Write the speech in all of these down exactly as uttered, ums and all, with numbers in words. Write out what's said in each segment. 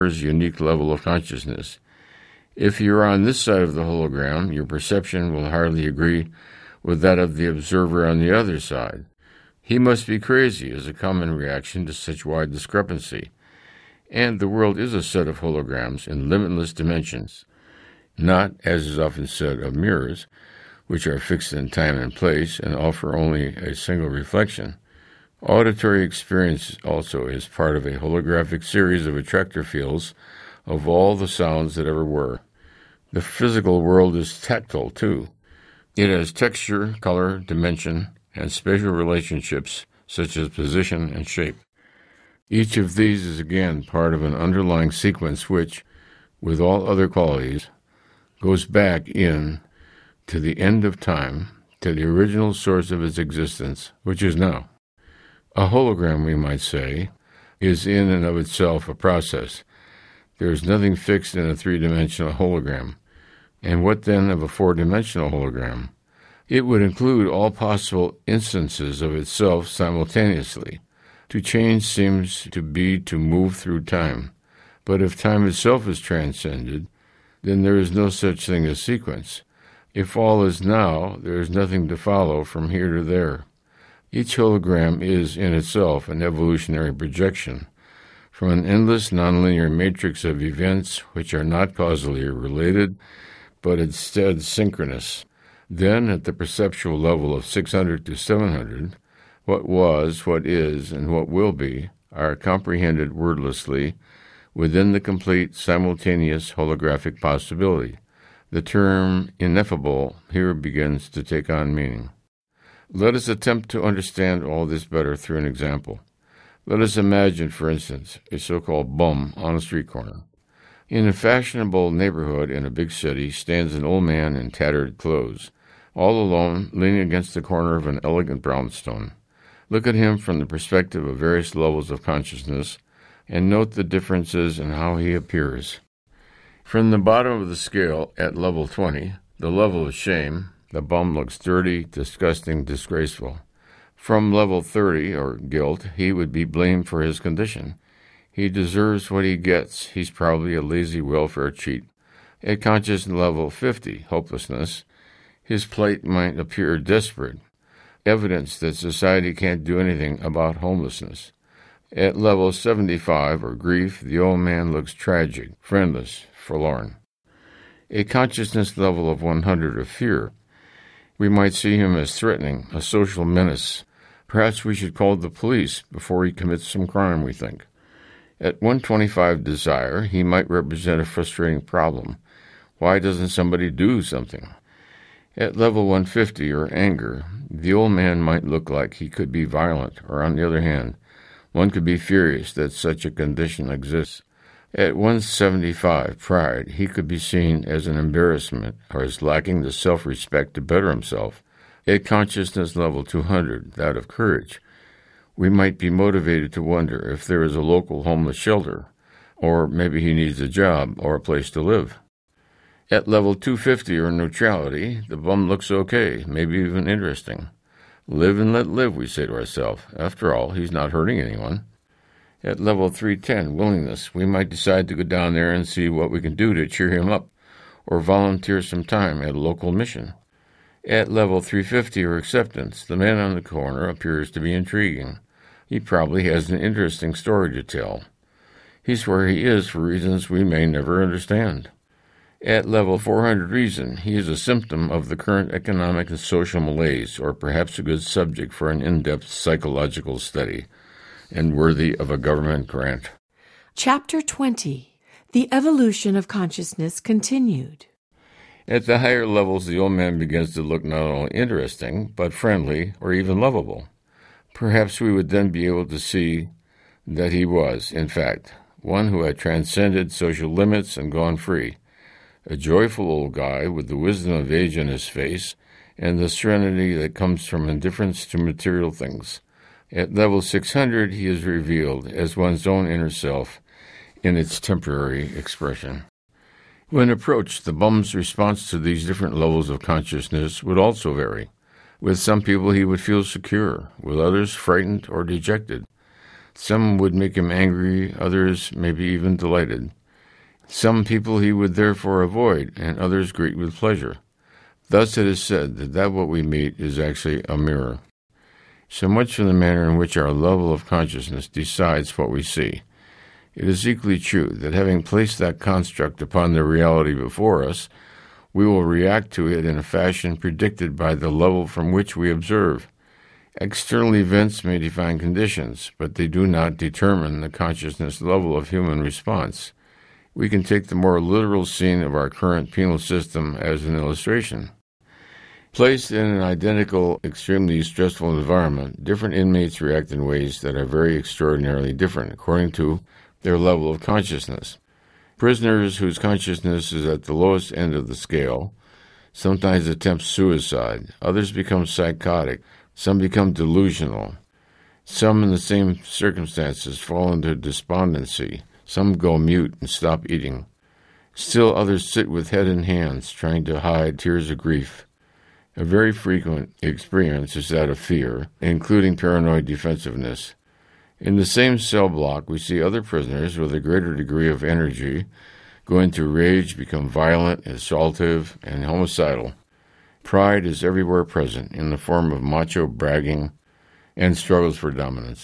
unique level of consciousness. If you're on this side of the hologram, your perception will hardly agree with that of the observer on the other side. He must be crazy is a common reaction to such wide discrepancy. And the world is a set of holograms in limitless dimensions, not, as is often said, of mirrors, which are fixed in time and place and offer only a single reflection. Auditory experience also is part of a holographic series of attractor fields of all the sounds that ever were. The physical world is tactile, too. It has texture, color, dimension, and spatial relationships such as position and shape. Each of these is again part of an underlying sequence which, with all other qualities, goes back in to the end of time, to the original source of its existence, which is now. A hologram, we might say, is in and of itself a process. There is nothing fixed in a three-dimensional hologram. And what then of a four-dimensional hologram? It would include all possible instances of itself simultaneously. To change seems to be to move through time. But if time itself is transcended, then there is no such thing as sequence. If all is now, there is nothing to follow from here to there. Each hologram is, in itself, an evolutionary projection from an endless nonlinear matrix of events which are not causally related, but instead synchronous. Then, at the perceptual level of six hundred to seven hundred, what was, what is, and what will be are comprehended wordlessly within the complete simultaneous holographic possibility. The term ineffable here begins to take on meaning. Let us attempt to understand all this better through an example. Let us imagine, for instance, a so-called bum on a street corner. In a fashionable neighborhood in a big city stands an old man in tattered clothes, all alone, leaning against the corner of an elegant brownstone. Look at him from the perspective of various levels of consciousness, and note the differences in how he appears. From the bottom of the scale, at level twenty, the level of shame, the bum looks dirty, disgusting, disgraceful. From level thirty, or guilt, he would be blamed for his condition. He deserves what he gets. He's probably a lazy welfare cheat. At conscious level fifty, hopelessness, his plight might appear desperate, evidence that society can't do anything about homelessness. At level seventy-five, or grief, the old man looks tragic, friendless, forlorn. A consciousness level of one hundred of fear, we might see him as threatening, a social menace. Perhaps we should call the police before he commits some crime, we think. At one twenty-five desire, he might represent a frustrating problem. Why doesn't somebody do something? At level one fifty, or anger, the old man might look like he could be violent, or on the other hand, one could be furious that such a condition exists. At one seventy-five, pride, he could be seen as an embarrassment or as lacking the self-respect to better himself. At consciousness level two hundred, that of courage, we might be motivated to wonder if there is a local homeless shelter, or maybe he needs a job or a place to live. At level two fifty, or neutrality, the bum looks okay, maybe even interesting. Live and let live, we say to ourselves. After all, he's not hurting anyone. At level three ten, willingness, we might decide to go down there and see what we can do to cheer him up, or volunteer some time at a local mission. At level three fifty, or acceptance, the man on the corner appears to be intriguing. He probably has an interesting story to tell. He's where he is for reasons we may never understand. At level four hundred reason, he is a symptom of the current economic and social malaise, or perhaps a good subject for an in-depth psychological study, and worthy of a government grant. Chapter twenty. The Evolution of Consciousness Continued. At the higher levels, the old man begins to look not only interesting, but friendly, or even lovable. Perhaps we would then be able to see that he was, in fact, one who had transcended social limits and gone free. A joyful old guy with the wisdom of age in his face and the serenity that comes from indifference to material things. At level six hundred, he is revealed as one's own inner self in its temporary expression. When approached, the bum's response to these different levels of consciousness would also vary. With some people he would feel secure, with others frightened or dejected. Some would make him angry, others maybe even delighted. Some people he would therefore avoid, and others greet with pleasure. Thus it is said that that what we meet is actually a mirror. So much for the manner in which our level of consciousness decides what we see. It is equally true that having placed that construct upon the reality before us, we will react to it in a fashion predicted by the level from which we observe. External events may define conditions, but they do not determine the consciousness level of human response. We can take the more literal scene of our current penal system as an illustration. Placed in an identical, extremely stressful environment, different inmates react in ways that are very extraordinarily different according to their level of consciousness. Prisoners whose consciousness is at the lowest end of the scale sometimes attempt suicide, others become psychotic, some become delusional. Some in the same circumstances fall into despondency, some go mute and stop eating. Still others sit with head in hands, trying to hide tears of grief. A very frequent experience is that of fear, including paranoid defensiveness. In the same cell block, we see other prisoners with a greater degree of energy go into rage, become violent, assaultive, and homicidal. Pride is everywhere present in the form of macho bragging and struggles for dominance.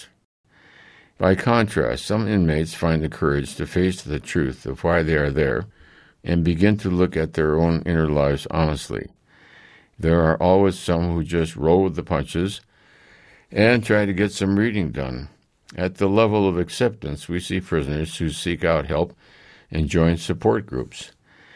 By contrast, some inmates find the courage to face the truth of why they are there and begin to look at their own inner lives honestly. There are always some who just roll with the punches and try to get some reading done. At the level of acceptance, we see prisoners who seek out help and join support groups.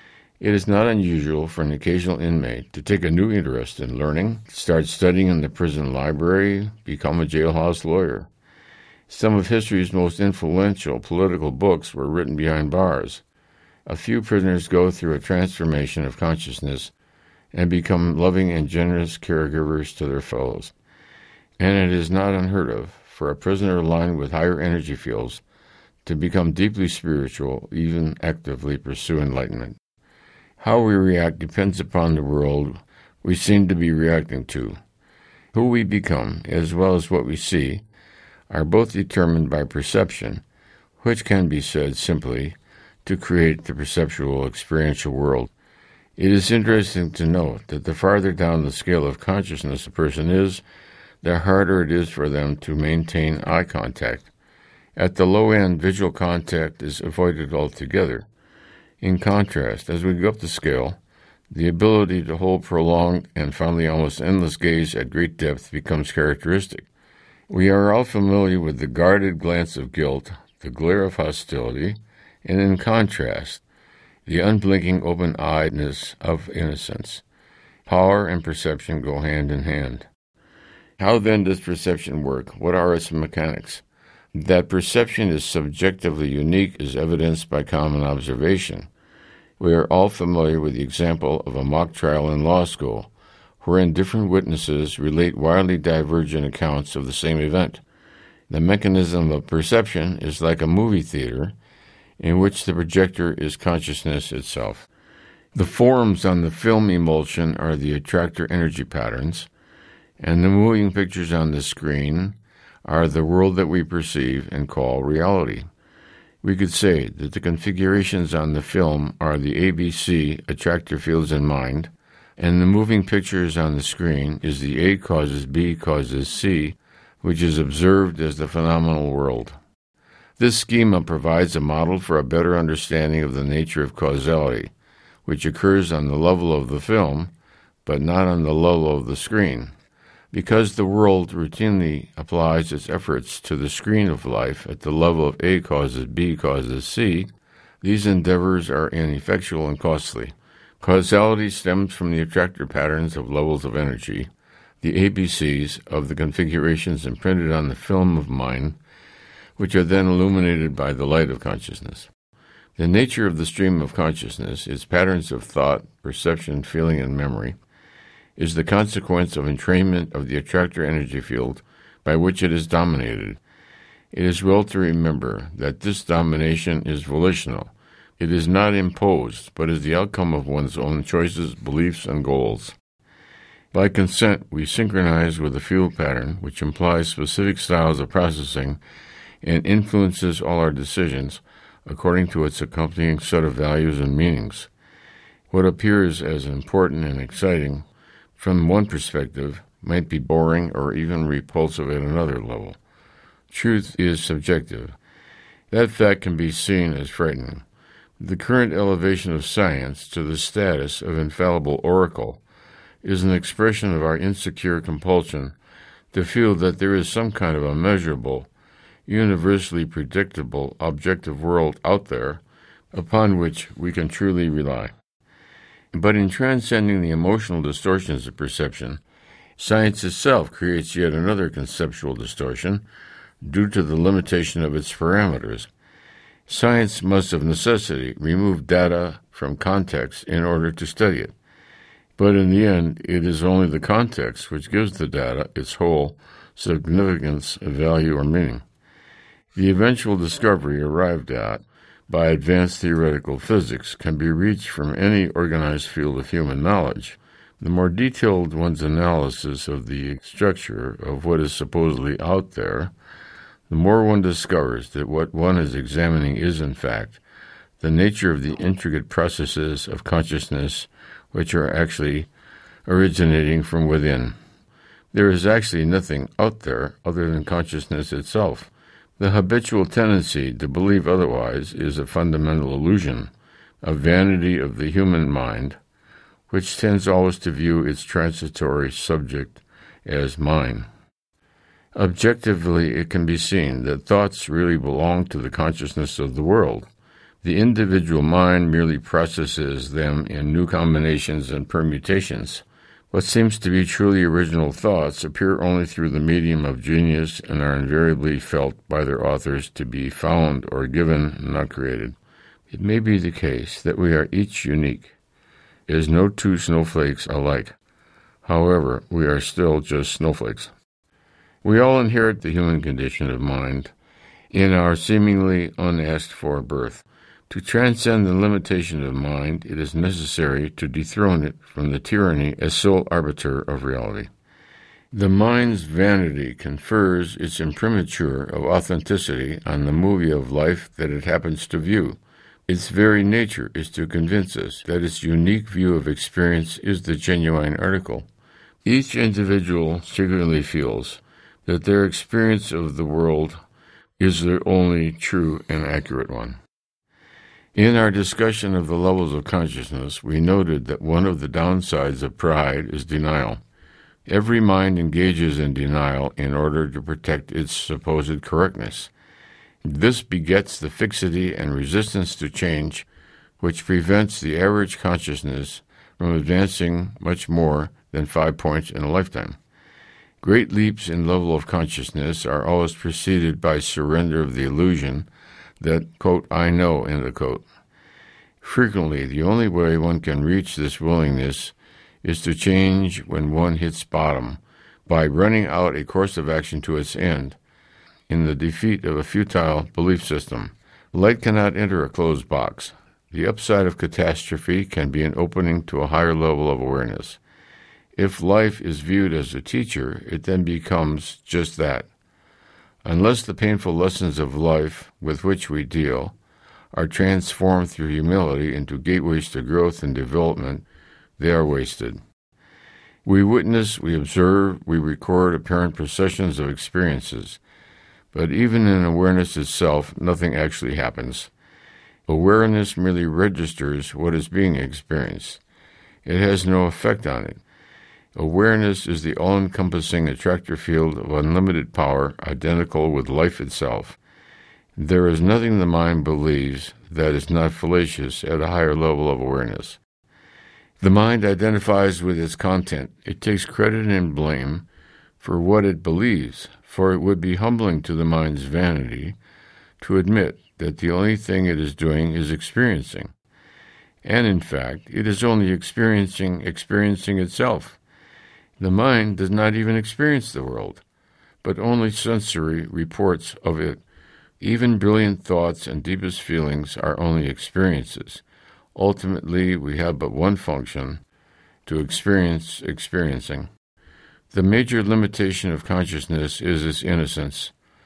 It is not unusual for an occasional inmate to take a new interest in learning, start studying in the prison library, become a jailhouse lawyer. Some of history's most influential political books were written behind bars. A few prisoners go through a transformation of consciousness and become loving and generous caregivers to their fellows. And it is not unheard of for a prisoner aligned with higher energy fields to become deeply spiritual, even actively pursue enlightenment. How we react depends upon the world we seem to be reacting to. Who we become, as well as what we see, are both determined by perception, which can be said simply to create the perceptual experiential world. It is interesting to note that the farther down the scale of consciousness a person is, the harder it is for them to maintain eye contact. At the low end, visual contact is avoided altogether. In contrast, as we go up the scale, the ability to hold prolonged and finally almost endless gaze at great depth becomes characteristic. We are all familiar with the guarded glance of guilt, the glare of hostility, and in contrast, the unblinking open-eyedness of innocence. Power and perception go hand in hand. How then does perception work? What are its mechanics? That perception is subjectively unique is evidenced by common observation. We are all familiar with the example of a mock trial in law school, wherein different witnesses relate wildly divergent accounts of the same event. The mechanism of perception is like a movie theater in which the projector is consciousness itself. The forms on the film emulsion are the attractor energy patterns, and the moving pictures on the screen are the world that we perceive and call reality. We could say that the configurations on the film are the A B C attractor fields in mind, and the moving pictures on the screen is the A causes B causes C, which is observed as the phenomenal world. This schema provides a model for a better understanding of the nature of causality, which occurs on the level of the film, but not on the level of the screen. Because the world routinely applies its efforts to the screen of life at the level of A causes B causes C, these endeavors are ineffectual and costly. Causality stems from the attractor patterns of levels of energy, the A B Cs of the configurations imprinted on the film of mind, which are then illuminated by the light of consciousness. The nature of the stream of consciousness, its patterns of thought, perception, feeling, and memory, is the consequence of entrainment of the attractor energy field by which it is dominated. It is well to remember that this domination is volitional. It is not imposed, but is the outcome of one's own choices, beliefs, and goals. By consent, we synchronize with the field pattern, which implies specific styles of processing and influences all our decisions according to its accompanying set of values and meanings. What appears as important and exciting from one perspective might be boring or even repulsive at another level. Truth is subjective. That fact can be seen as frightening. The current elevation of science to the status of infallible oracle is an expression of our insecure compulsion to feel that there is some kind of immeasurable, universally predictable, objective world out there upon which we can truly rely. But in transcending the emotional distortions of perception, science itself creates yet another conceptual distortion due to the limitation of its parameters. Science must of necessity remove data from context in order to study it. But in the end, it is only the context which gives the data its whole significance, value, or meaning. The eventual discovery arrived at by advanced theoretical physics can be reached from any organized field of human knowledge. The more detailed one's analysis of the structure of what is supposedly out there, the more one discovers that what one is examining is, in fact, the nature of the intricate processes of consciousness which are actually originating from within. There is actually nothing out there other than consciousness itself. The habitual tendency to believe otherwise is a fundamental illusion, a vanity of the human mind, which tends always to view its transitory subject as mine. Objectively, it can be seen that thoughts really belong to the consciousness of the world. The individual mind merely processes them in new combinations and permutations. What seems to be truly original thoughts appear only through the medium of genius and are invariably felt by their authors to be found or given, not created. It may be the case that we are each unique, as no two snowflakes alike. However, we are still just snowflakes. We all inherit the human condition of mind in our seemingly unasked-for birth. To transcend the limitation of mind, it is necessary to dethrone it from the tyranny as sole arbiter of reality. The mind's vanity confers its imprimatur of authenticity on the movie of life that it happens to view. Its very nature is to convince us that its unique view of experience is the genuine article. Each individual secretly feels that their experience of the world is their only true and accurate one. In our discussion of the levels of consciousness, we noted that one of the downsides of pride is denial. Every mind engages in denial in order to protect its supposed correctness. This begets the fixity and resistance to change, which prevents the average consciousness from advancing much more than five points in a lifetime. Great leaps in level of consciousness are always preceded by surrender of the illusion that, quote, I know, end quote. Frequently, the only way one can reach this willingness is to change when one hits bottom, by running out a course of action to its end, in the defeat of a futile belief system. Light cannot enter a closed box. The upside of catastrophe can be an opening to a higher level of awareness. If life is viewed as a teacher, it then becomes just that. Unless the painful lessons of life with which we deal are transformed through humility into gateways to growth and development, they are wasted. We witness, we observe, we record apparent processions of experiences, but even in awareness itself, nothing actually happens. Awareness merely registers what is being experienced. It has no effect on it. Awareness is the all-encompassing attractor field of unlimited power, identical with life itself. There is nothing the mind believes that is not fallacious at a higher level of awareness. The mind identifies with its content. It takes credit and blame for what it believes, for it would be humbling to the mind's vanity to admit that the only thing it is doing is experiencing. And in fact, it is only experiencing experiencing itself. The mind does not even experience the world, but only sensory reports of it. Even brilliant thoughts and deepest feelings are only experiences. Ultimately, we have but one function, to experience experiencing. The major limitation of consciousness is its innocence.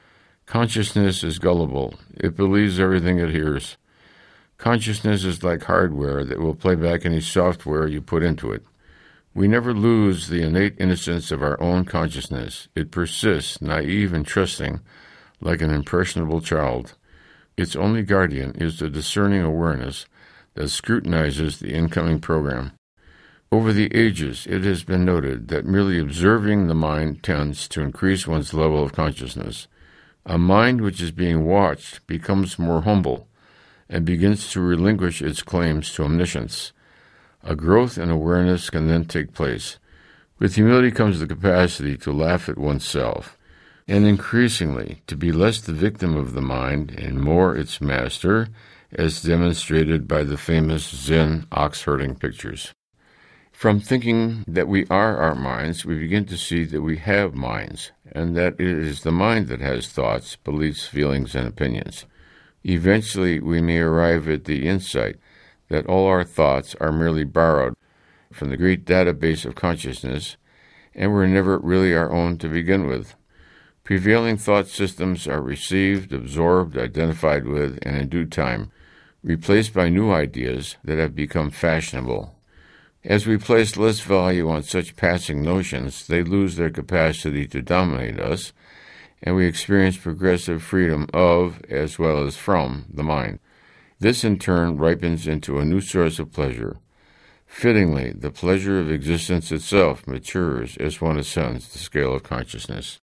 Consciousness is gullible. It believes everything it hears. Consciousness is like hardware that will play back any software you put into it. We never lose the innate innocence of our own consciousness. It persists, naive and trusting, like an impressionable child. Its only guardian is the discerning awareness that scrutinizes the incoming program. Over the ages, it has been noted that merely observing the mind tends to increase one's level of consciousness. A mind which is being watched becomes more humble and begins to relinquish its claims to omniscience. A growth in awareness can then take place. With humility comes the capacity to laugh at oneself, and increasingly to be less the victim of the mind and more its master, as demonstrated by the famous Zen ox-herding pictures. From thinking that we are our minds, we begin to see that we have minds, and that it is the mind that has thoughts, beliefs, feelings, and opinions. Eventually, we may arrive at the insight that all our thoughts are merely borrowed from the great database of consciousness, and were never really our own to begin with. Prevailing thought systems are received, absorbed, identified with, and in due time, replaced by new ideas that have become fashionable. As we place less value on such passing notions, they lose their capacity to dominate us, and we experience progressive freedom of, as well as from, the mind. This in turn ripens into a new source of pleasure. Fittingly, the pleasure of existence itself matures as one ascends the scale of consciousness.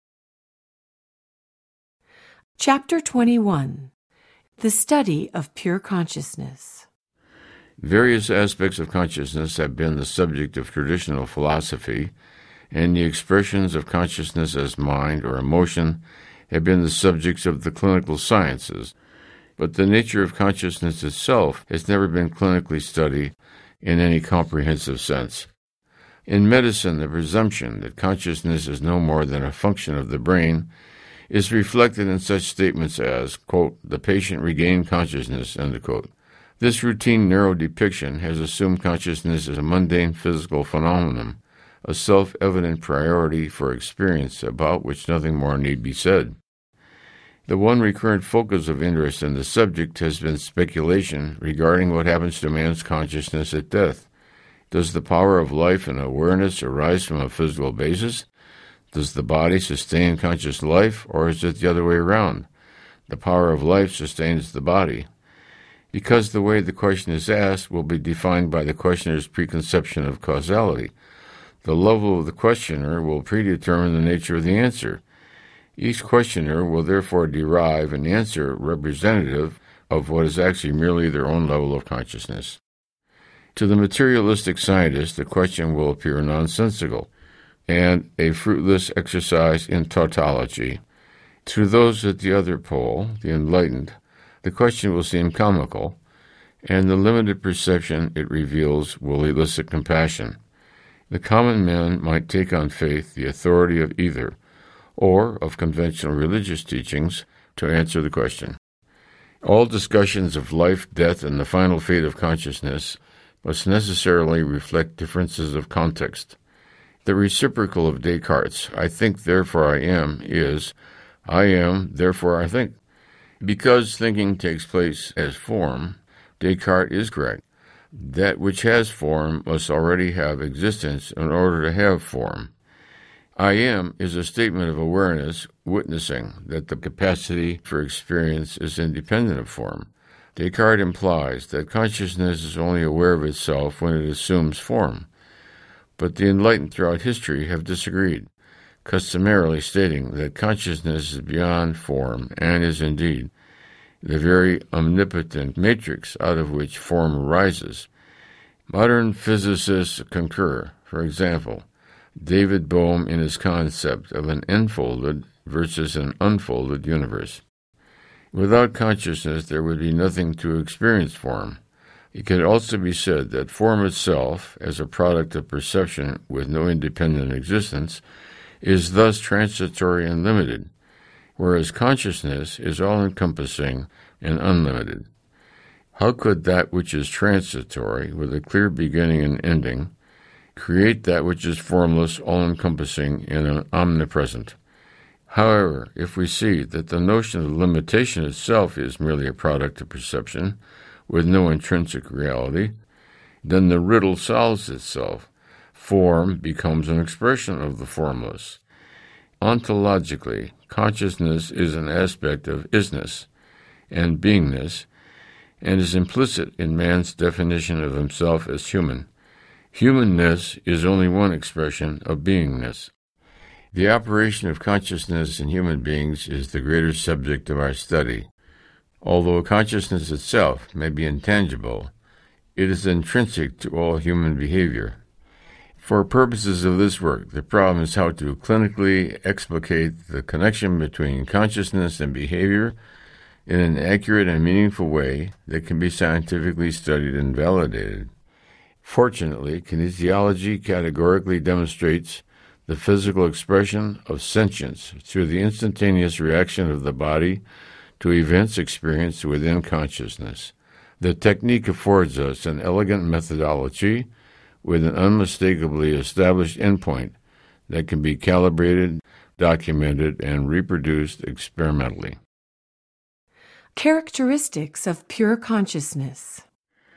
Chapter twenty-one. The Study of Pure Consciousness. Various aspects of consciousness have been the subject of traditional philosophy, and the expressions of consciousness as mind or emotion have been the subjects of the clinical sciences. But the nature of consciousness itself has never been clinically studied in any comprehensive sense. In medicine, the presumption that consciousness is no more than a function of the brain is reflected in such statements as, quote, "the patient regained consciousness," end quote. This routine narrow depiction has assumed consciousness as a mundane physical phenomenon, a self-evident priority for experience about which nothing more need be said. The one recurrent focus of interest in the subject has been speculation regarding what happens to man's consciousness at death. Does the power of life and awareness arise from a physical basis? Does the body sustain conscious life, or is it the other way around? The power of life sustains the body. Because the way the question is asked will be defined by the questioner's preconception of causality, the level of the questioner will predetermine the nature of the answer. Each questioner will therefore derive an answer representative of what is actually merely their own level of consciousness. To the materialistic scientist, the question will appear nonsensical and a fruitless exercise in tautology. To those at the other pole, the enlightened, the question will seem comical, and the limited perception it reveals will elicit compassion. The common man might take on faith the authority of either, or of conventional religious teachings, to answer the question. All discussions of life, death, and the final fate of consciousness must necessarily reflect differences of context. The reciprocal of Descartes' "I think, therefore I am," is "I am, therefore I think." Because thinking takes place as form, Descartes is correct. That which has form must already have existence in order to have form. I am is a statement of awareness witnessing that the capacity for experience is independent of form. Descartes implies that consciousness is only aware of itself when it assumes form. But the enlightened throughout history have disagreed, customarily stating that consciousness is beyond form and is indeed the very omnipotent matrix out of which form arises. Modern physicists concur. For example, David Bohm in his concept of an enfolded versus an unfolded universe. Without consciousness, there would be nothing to experience form. It could also be said that form itself, as a product of perception with no independent existence, is thus transitory and limited, whereas consciousness is all-encompassing and unlimited. How could that which is transitory, with a clear beginning and ending, create that which is formless, all-encompassing, and omnipresent? However, if we see that the notion of limitation itself is merely a product of perception, with no intrinsic reality, then the riddle solves itself. Form becomes an expression of the formless. Ontologically, consciousness is an aspect of isness and beingness, and is implicit in man's definition of himself as human. Humanness is only one expression of beingness. The operation of consciousness in human beings is the greater subject of our study. Although consciousness itself may be intangible, it is intrinsic to all human behavior. For purposes of this work, the problem is how to clinically explicate the connection between consciousness and behavior in an accurate and meaningful way that can be scientifically studied and validated. Fortunately, kinesiology categorically demonstrates the physical expression of sentience through the instantaneous reaction of the body to events experienced within consciousness. The technique affords us an elegant methodology with an unmistakably established endpoint that can be calibrated, documented, and reproduced experimentally. Characteristics of pure consciousness.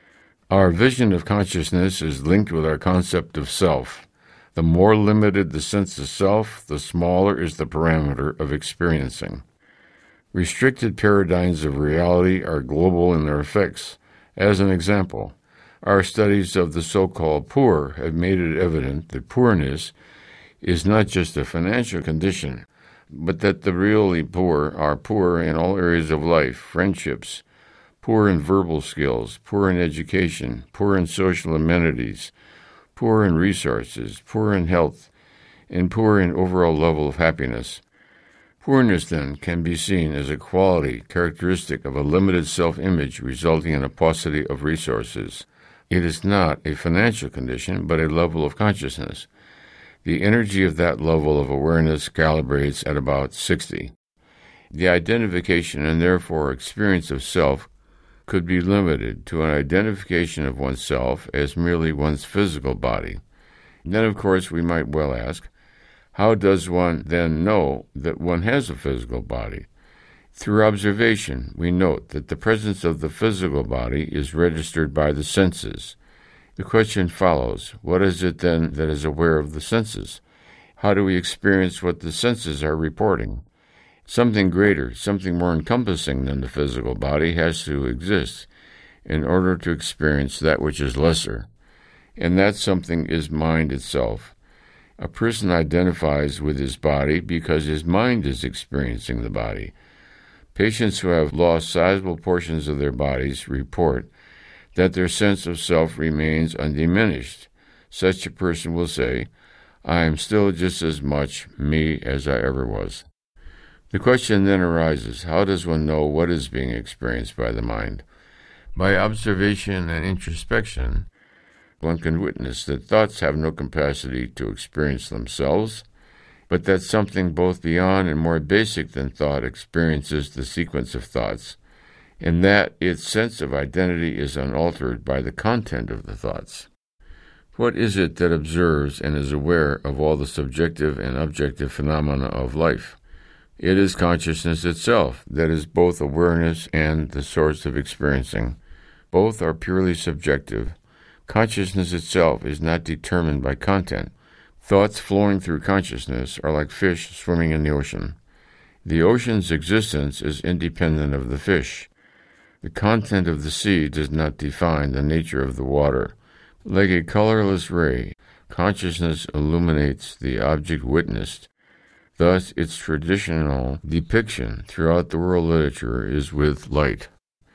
Our vision of consciousness is linked with our concept of self. The more limited the sense of self, the smaller is the parameter of experiencing. Restricted paradigms of reality are global in their effects. As an example, our studies of the so-called poor have made it evident that poorness is not just a financial condition, but that the really poor are poor in all areas of life: friendships, poor in verbal skills, poor in education, poor in social amenities, poor in resources, poor in health, and poor in overall level of happiness. Poorness, then, can be seen as a quality characteristic of a limited self-image resulting in a paucity of resources. It is not a financial condition, but a level of consciousness. The energy of that level of awareness calibrates at about sixty. The identification and therefore experience of self could be limited to an identification of oneself as merely one's physical body. Then, of course, we might well ask, how does one then know that one has a physical body? Through observation, we note that the presence of the physical body is registered by the senses. The question follows, what is it then that is aware of the senses? How do we experience what the senses are reporting? Something greater, something more encompassing than the physical body has to exist in order to experience that which is lesser, and that something is mind itself. A person identifies with his body because his mind is experiencing the body. Patients who have lost sizable portions of their bodies report that their sense of self remains undiminished. Such a person will say, I am still just as much me as I ever was. The question then arises, how does one know what is being experienced by the mind? By observation and introspection, one can witness that thoughts have no capacity to experience themselves, but that something both beyond and more basic than thought experiences the sequence of thoughts, and that its sense of identity is unaltered by the content of the thoughts. What is it that observes and is aware of all the subjective and objective phenomena of life? It is consciousness itself that is both awareness and the source of experiencing. Both are purely subjective. Consciousness itself is not determined by content. Thoughts flowing through consciousness are like fish swimming in the ocean. The ocean's existence is independent of the fish. The content of the sea does not define the nature of the water. Like a colorless ray, consciousness illuminates the object witnessed. Thus, its traditional depiction throughout the world literature is with light.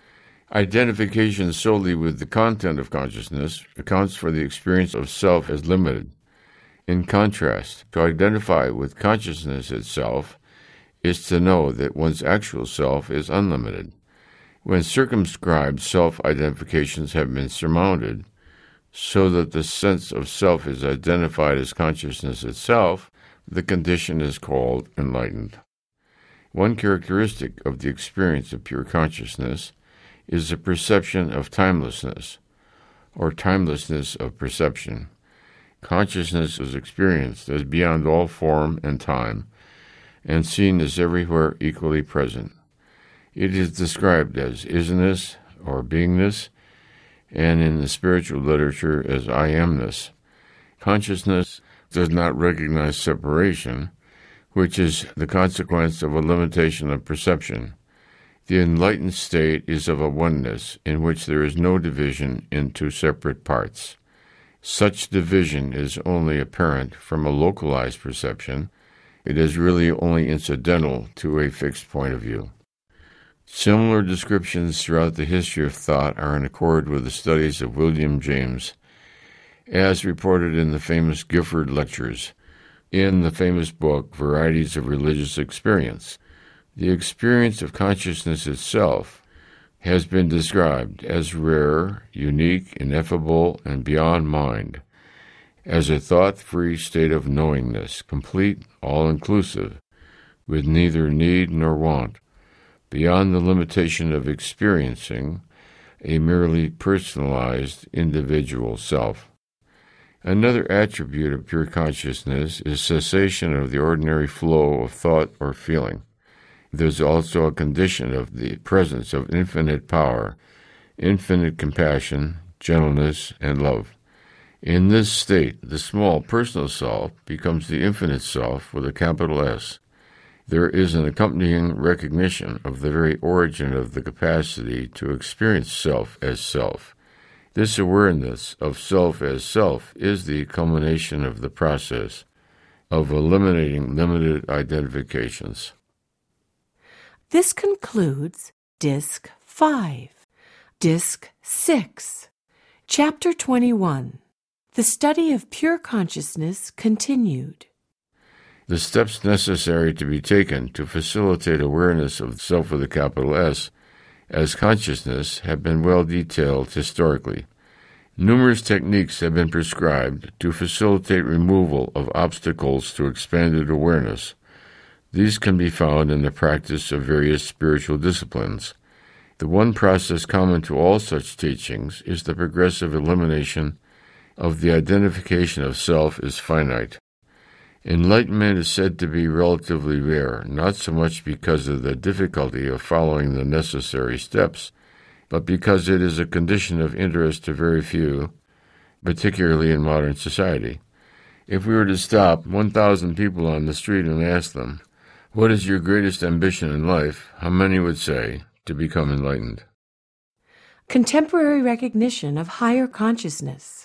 Identification solely with the content of consciousness accounts for the experience of self as limited. In contrast, to identify with consciousness itself is to know that one's actual self is unlimited. When circumscribed self-identifications have been surmounted, so that the sense of self is identified as consciousness itself, the condition is called enlightened. One characteristic of the experience of pure consciousness is the perception of timelessness, or timelessness of perception. Consciousness is experienced as beyond all form and time, and seen as everywhere equally present. It is described as isness or beingness, and in the spiritual literature as I amness. Consciousness does not recognize separation, which is the consequence of a limitation of perception. The enlightened state is of a oneness in which there is no division into separate parts. Such division is only apparent from a localized perception. It is really only incidental to a fixed point of view. Similar descriptions throughout the history of thought are in accord with the studies of William James, as reported in the famous Gifford Lectures, in the famous book Varieties of Religious Experience. The experience of consciousness itself has been described as rare, unique, ineffable, and beyond mind, as a thought-free state of knowingness, complete, all-inclusive, with neither need nor want, beyond the limitation of experiencing a merely personalized individual self. Another attribute of pure consciousness is cessation of the ordinary flow of thought or feeling. There is also a condition of the presence of infinite power, infinite compassion, gentleness, and love. In this state, the small personal self becomes the infinite self with a capital S. There is an accompanying recognition of the very origin of the capacity to experience self as self. This awareness of self as self is the culmination of the process of eliminating limited identifications. This concludes Disc five. Disc six. Chapter twenty-one. The Study of Pure Consciousness Continued. The steps necessary to be taken to facilitate awareness of self with a capital S as consciousness have been well detailed historically. Numerous techniques have been prescribed to facilitate removal of obstacles to expanded awareness. These can be found in the practice of various spiritual disciplines. The one process common to all such teachings is the progressive elimination of the identification of self as finite. Enlightenment is said to be relatively rare, not so much because of the difficulty of following the necessary steps, but because it is a condition of interest to very few, particularly in modern society. If we were to stop one thousand people on the street and ask them, "What is your greatest ambition in life?" how many would say, "To become enlightened"? Contemporary recognition of higher consciousness.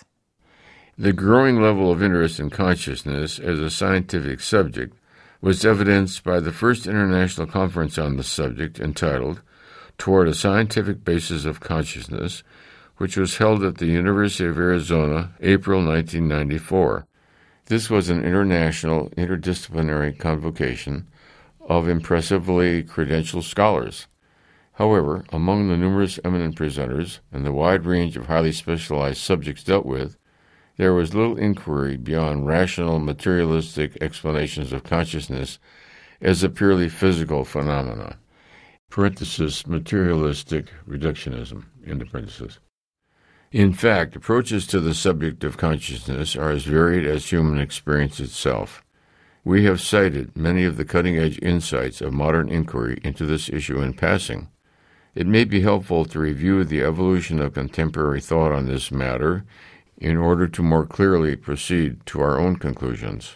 The growing level of interest in consciousness as a scientific subject was evidenced by the first international conference on the subject entitled Toward a Scientific Basis of Consciousness, which was held at the University of Arizona, April nineteen ninety-four. This was an international, interdisciplinary convocation of impressively credentialed scholars. However, among the numerous eminent presenters and the wide range of highly specialized subjects dealt with, there was little inquiry beyond rational, materialistic explanations of consciousness as a purely physical phenomena. Parenthesis, materialistic reductionism, end of parenthesis. In fact, approaches to the subject of consciousness are as varied as human experience itself. We have cited many of the cutting-edge insights of modern inquiry into this issue in passing. It may be helpful to review the evolution of contemporary thought on this matter in order to more clearly proceed to our own conclusions.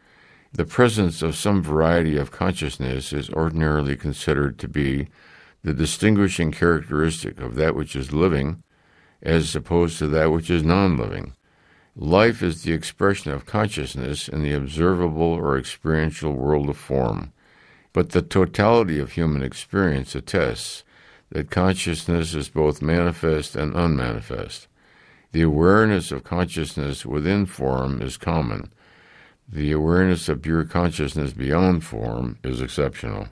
The presence of some variety of consciousness is ordinarily considered to be the distinguishing characteristic of that which is living as opposed to that which is non-living. Life is the expression of consciousness in the observable or experiential world of form, but the totality of human experience attests that consciousness is both manifest and unmanifest. The awareness of consciousness within form is common. The awareness of pure consciousness beyond form is exceptional.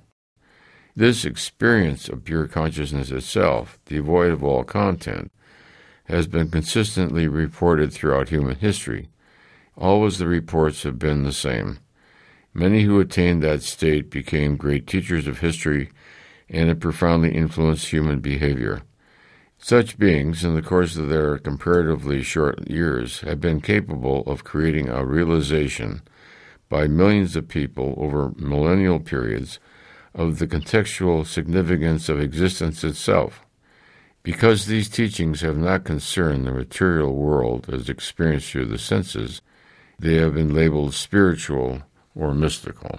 This experience of pure consciousness itself, devoid of all content, has been consistently reported throughout human history. Always the reports have been the same. Many who attained that state became great teachers of history and have profoundly influenced human behavior. Such beings, in the course of their comparatively short years, have been capable of creating a realization by millions of people over millennial periods of the contextual significance of existence itself. Because these teachings have not concerned the material world as experienced through the senses, they have been labeled spiritual or mystical.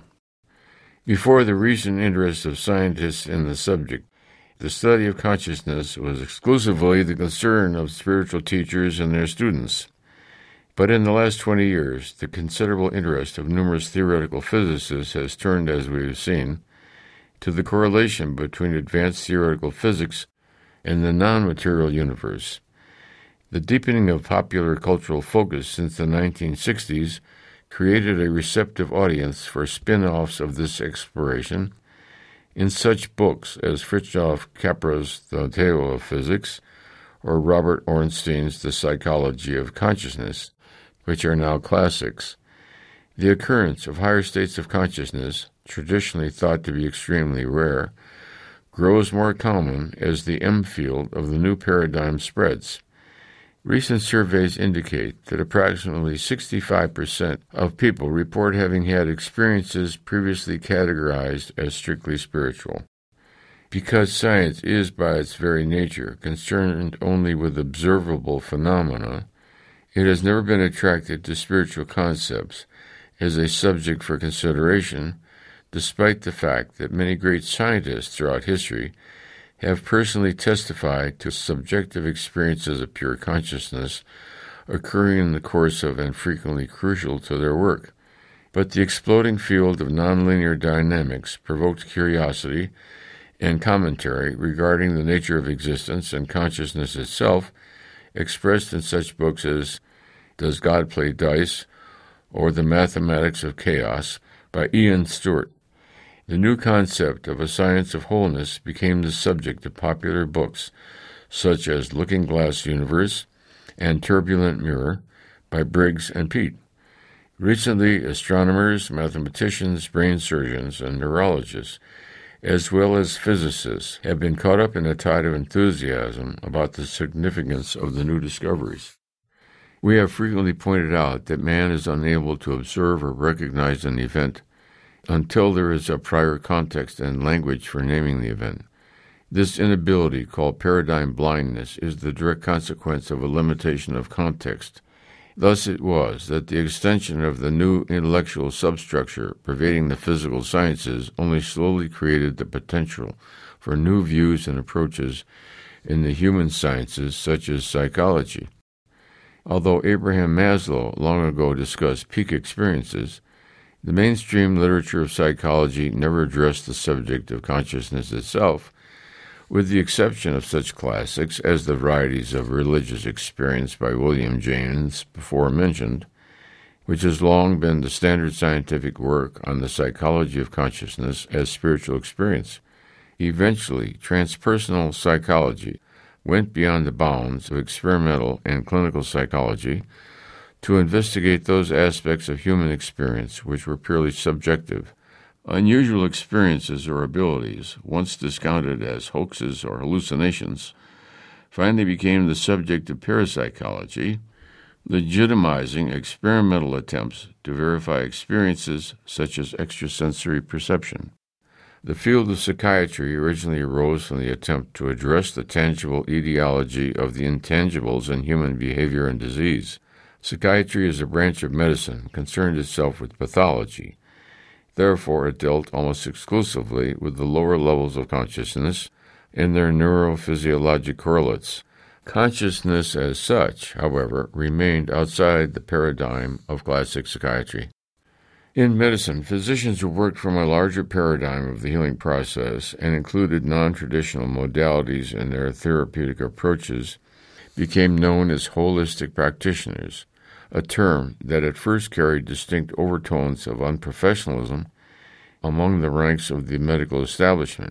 Before the recent interest of scientists in the subject, the study of consciousness was exclusively the concern of spiritual teachers and their students. But in the last twenty years, the considerable interest of numerous theoretical physicists has turned, as we have seen, to the correlation between advanced theoretical physics and the non-material universe. The deepening of popular cultural focus since the nineteen sixties created a receptive audience for spin-offs of this exploration in such books as Fritjof Capra's The Tale of Physics or Robert Ornstein's The Psychology of Consciousness, which are now classics. The occurrence of higher states of consciousness, traditionally thought to be extremely rare, grows more common as the M field of the new paradigm spreads. Recent surveys indicate that approximately sixty-five percent of people report having had experiences previously categorized as strictly spiritual. Because science is, by its very nature, concerned only with observable phenomena, it has never been attracted to spiritual concepts as a subject for consideration, despite the fact that many great scientists throughout history have personally testified to subjective experiences of pure consciousness occurring in the course of and frequently crucial to their work. But the exploding field of nonlinear dynamics provoked curiosity and commentary regarding the nature of existence and consciousness itself, expressed in such books as Does God Play Dice? Or The Mathematics of Chaos by Ian Stewart. The new concept of a science of wholeness became the subject of popular books such as Looking Glass Universe and Turbulent Mirror by Briggs and Peat. Recently, astronomers, mathematicians, brain surgeons, and neurologists, as well as physicists, have been caught up in a tide of enthusiasm about the significance of the new discoveries. We have frequently pointed out that man is unable to observe or recognize an event until there is a prior context and language for naming the event. This inability, called paradigm blindness, is the direct consequence of a limitation of context. Thus it was that the extension of the new intellectual substructure pervading the physical sciences only slowly created the potential for new views and approaches in the human sciences, such as psychology. Although Abraham Maslow long ago discussed peak experiences, the mainstream literature of psychology never addressed the subject of consciousness itself, with the exception of such classics as The Varieties of Religious Experience by William James, before mentioned, which has long been the standard scientific work on the psychology of consciousness as spiritual experience. Eventually, transpersonal psychology went beyond the bounds of experimental and clinical psychology to investigate those aspects of human experience which were purely subjective. Unusual experiences or abilities, once discounted as hoaxes or hallucinations, finally became the subject of parapsychology, legitimizing experimental attempts to verify experiences such as extrasensory perception. The field of psychiatry originally arose from the attempt to address the tangible etiology of the intangibles in human behavior and disease. Psychiatry is a branch of medicine concerned itself with pathology. Therefore, it dealt almost exclusively with the lower levels of consciousness and their neurophysiologic correlates. Consciousness as such, however, remained outside the paradigm of classic psychiatry. In medicine, physicians who worked from a larger paradigm of the healing process and included non-traditional modalities in their therapeutic approaches became known as holistic practitioners, a term that at first carried distinct overtones of unprofessionalism among the ranks of the medical establishment.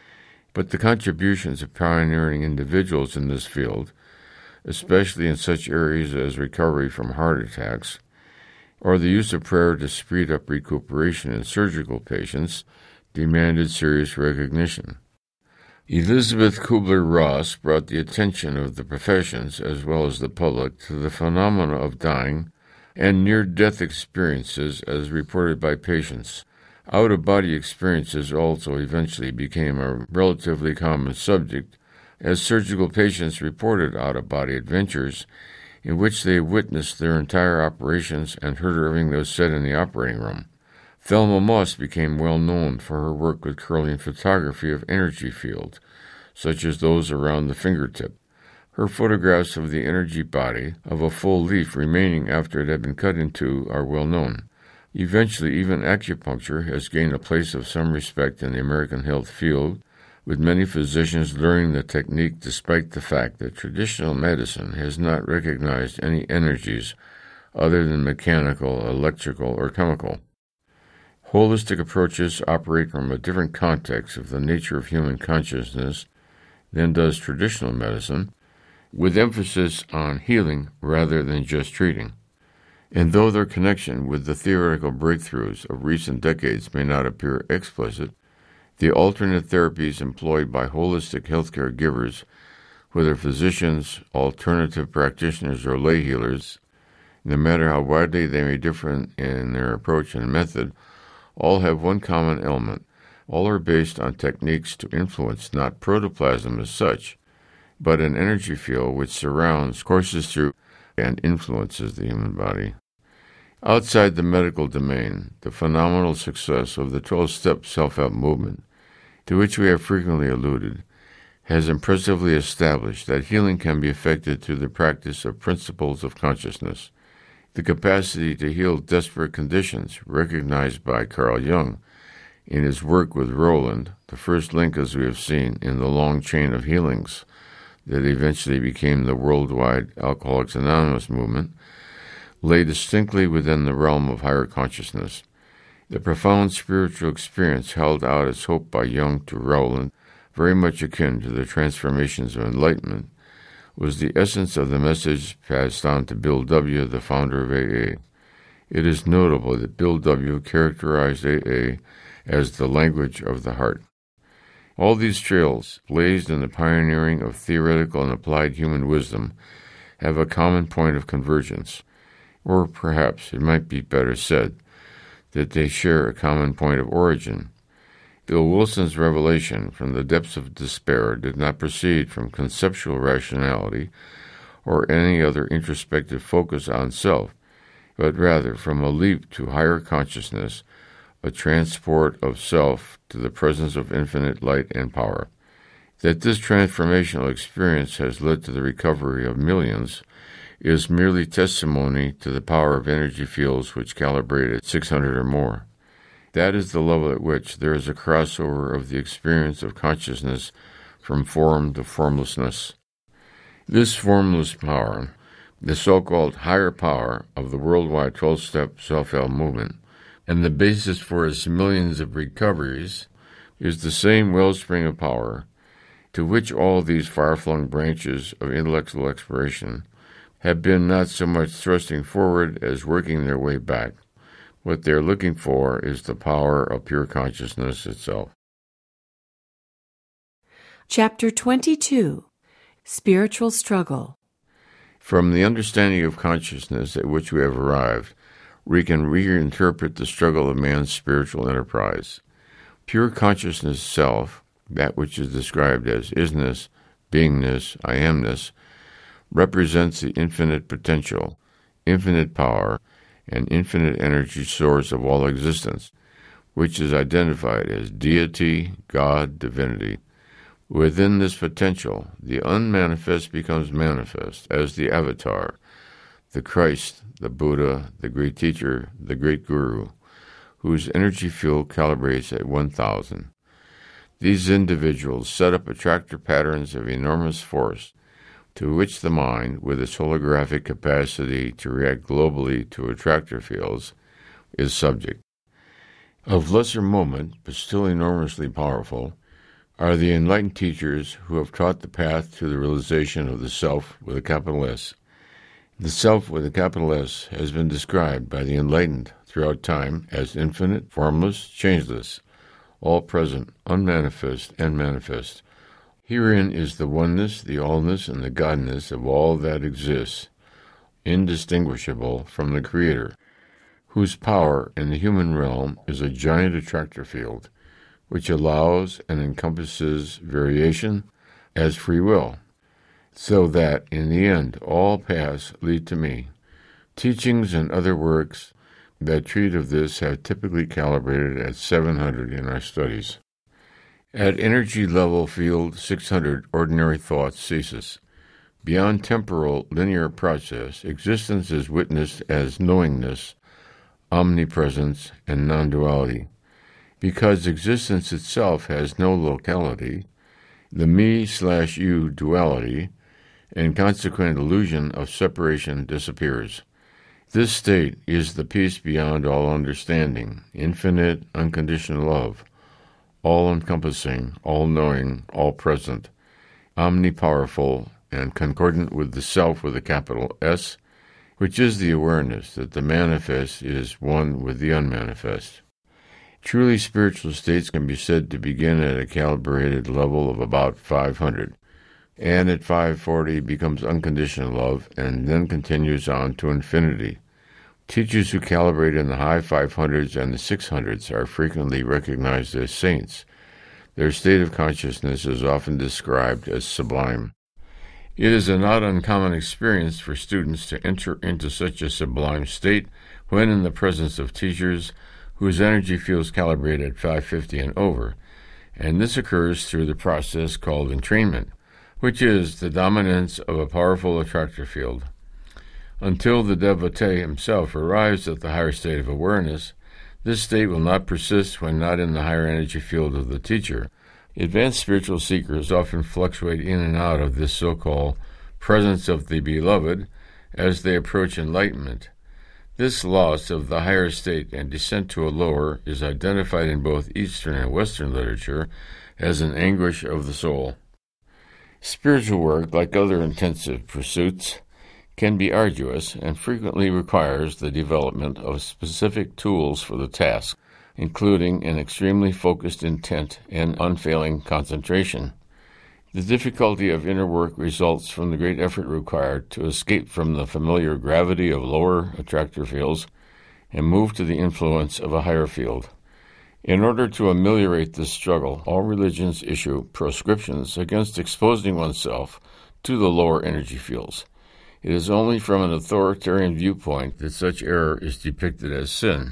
But the contributions of pioneering individuals in this field, especially in such areas as recovery from heart attacks, or the use of prayer to speed up recuperation in surgical patients, demanded serious recognition. Elizabeth Kubler-Ross brought the attention of the professions as well as the public to the phenomena of dying and near-death experiences as reported by patients. Out-of-body experiences also eventually became a relatively common subject, as surgical patients reported out-of-body adventures in which they witnessed their entire operations and heard everything that was said in the operating room. Thelma Moss became well known for her work with Kirlian photography of energy fields, such as those around the fingertip. Her photographs of the energy body of a full leaf remaining after it had been cut in two are well known. Eventually, even acupuncture has gained a place of some respect in the American health field, with many physicians learning the technique despite the fact that traditional medicine has not recognized any energies other than mechanical, electrical, or chemical. Holistic approaches operate from a different context of the nature of human consciousness than does traditional medicine, with emphasis on healing rather than just treating. And though their connection with the theoretical breakthroughs of recent decades may not appear explicit, the alternate therapies employed by holistic healthcare givers, whether physicians, alternative practitioners, or lay healers, no matter how widely they may differ in their approach and method, all have one common element. All are based on techniques to influence not protoplasm as such, but an energy field which surrounds, courses through, and influences the human body. Outside the medical domain, the phenomenal success of the twelve-step self-help movement, to which we have frequently alluded, has impressively established that healing can be effected through the practice of principles of consciousness. The capacity to heal desperate conditions, recognized by Carl Jung in his work with Roland, the first link, as we have seen, in the long chain of healings that eventually became the worldwide Alcoholics Anonymous movement, lay distinctly within the realm of higher consciousness. The profound spiritual experience held out as hope by Jung to Roland, very much akin to the transformations of enlightenment, was the essence of the message passed on to Bill W., the founder of A A. It is notable that Bill W. characterized A A as the language of the heart. All these trails, blazed in the pioneering of theoretical and applied human wisdom, have a common point of convergence, or perhaps it might be better said that they share a common point of origin. Bill Wilson's revelation from the depths of despair did not proceed from conceptual rationality or any other introspective focus on self, but rather from a leap to higher consciousness, a transport of self to the presence of infinite light and power. That this transformational experience has led to the recovery of millions is merely testimony to the power of energy fields which calibrate at six hundred or more. That is the level at which there is a crossover of the experience of consciousness from form to formlessness. This formless power, the so-called higher power of the worldwide twelve-step self-help movement, and the basis for its millions of recoveries, is the same wellspring of power to which all these far-flung branches of intellectual exploration have been not so much thrusting forward as working their way back. What they are looking for is the power of pure consciousness itself. Chapter twenty-two, Spiritual Struggle. From the understanding of consciousness at which we have arrived, we can reinterpret the struggle of man's spiritual enterprise. Pure consciousness self, that which is described as isness, beingness, I amness, represents the infinite potential, infinite power, and infinite energy source of all existence, which is identified as deity, God, divinity. Within this potential, the unmanifest becomes manifest as the avatar, the Christ, the Buddha, the great teacher, the great guru, whose energy field calibrates at one thousand. These individuals set up attractor patterns of enormous force, to which the mind, with its holographic capacity to react globally to attractor fields, is subject. Of lesser moment, but still enormously powerful, are the enlightened teachers who have taught the path to the realization of the Self with a capital S. The Self with a capital S has been described by the enlightened throughout time as infinite, formless, changeless, all-present, unmanifest, and manifest. Herein is the oneness, the allness, and the godness of all that exists. indistinguishable from the Creator, whose power in the human realm is a giant attractor field, which allows and encompasses variation as free will, so that in the end all paths lead to me. Teachings and other works that treat of this have typically calibrated at seven hundred in our studies. At energy level field six hundred, ordinary thought ceases. Beyond temporal linear process, existence is witnessed as knowingness, omnipresence, and non-duality. Because existence itself has no locality, the me slash you duality and consequent illusion of separation disappears. This state is the peace beyond all understanding, infinite, unconditional love, all-encompassing, all-knowing, all-present, omnipowerful, and concordant with the self with a capital S, which is the awareness that the manifest is one with the unmanifest. Truly spiritual states can be said to begin at a calibrated level of about five hundred, and at five forty becomes unconditional love, and then continues on to infinity. Teachers who calibrate in the high five hundreds and the six hundreds are frequently recognized as saints. Their state of consciousness is often described as sublime. It is a not uncommon experience for students to enter into such a sublime state when in the presence of teachers whose energy feels calibrated at five fifty and over, and this occurs through the process called entrainment, which is the dominance of a powerful attractor field. Until the devotee himself arrives at the higher state of awareness, this state will not persist when not in the higher energy field of the teacher. Advanced spiritual seekers often fluctuate in and out of this so-called presence of the beloved as they approach enlightenment. This loss of the higher state and descent to a lower is identified in both Eastern and Western literature as an anguish of the soul. Spiritual work, like other intensive pursuits, can be arduous and frequently requires the development of specific tools for the task, including an extremely focused intent and unfailing concentration. The difficulty of inner work results from the great effort required to escape from the familiar gravity of lower attractor fields and move to the influence of a higher field. In order to ameliorate this struggle, all religions issue proscriptions against exposing oneself to the lower energy fields. It is only from an authoritarian viewpoint that such error is depicted as sin.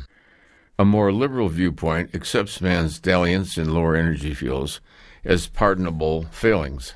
A more liberal viewpoint accepts man's dalliance in lower energy fields as pardonable failings.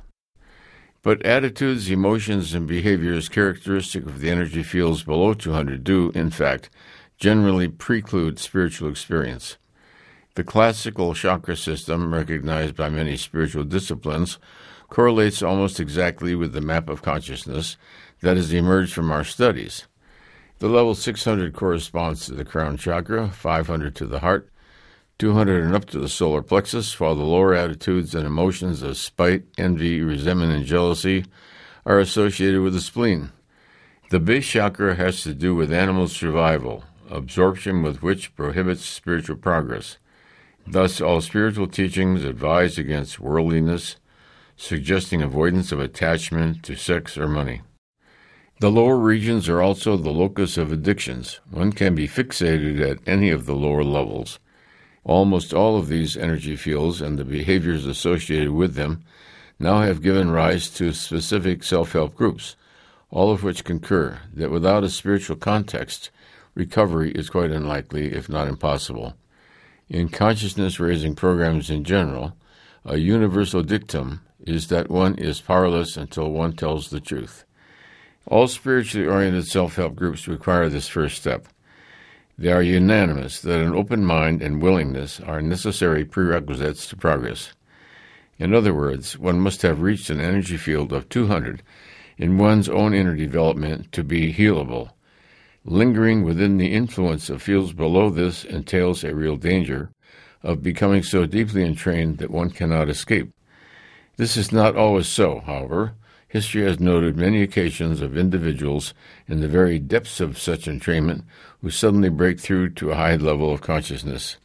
But attitudes, emotions, and behaviors characteristic of the energy fields below two hundred do, in fact, generally preclude spiritual experience. The classical chakra system, recognized by many spiritual disciplines, correlates almost exactly with the map of consciousness that has emerged from our studies. The level six hundred corresponds to the crown chakra, five hundred to the heart, two hundred and up to the solar plexus, while the lower attitudes and emotions of spite, envy, resentment, and jealousy are associated with the spleen. The base chakra has to do with animal survival, absorption with which prohibits spiritual progress. Thus, all spiritual teachings advise against worldliness, suggesting avoidance of attachment to sex or money. The lower regions are also the locus of addictions. One can be fixated at any of the lower levels. Almost all of these energy fields and the behaviors associated with them now have given rise to specific self-help groups, all of which concur that without a spiritual context, recovery is quite unlikely, if not impossible. In consciousness-raising programs in general, a universal dictum is that one is powerless until one tells the truth. All spiritually oriented self-help groups require this first step. They are unanimous that an open mind and willingness are necessary prerequisites to progress. In other words, one must have reached an energy field of two hundred in one's own inner development to be healable. Lingering within the influence of fields below this entails a real danger of becoming so deeply entrained that one cannot escape. This is not always so, however. History has noted many occasions of individuals in the very depths of such entrainment who suddenly break through to a high level of consciousness.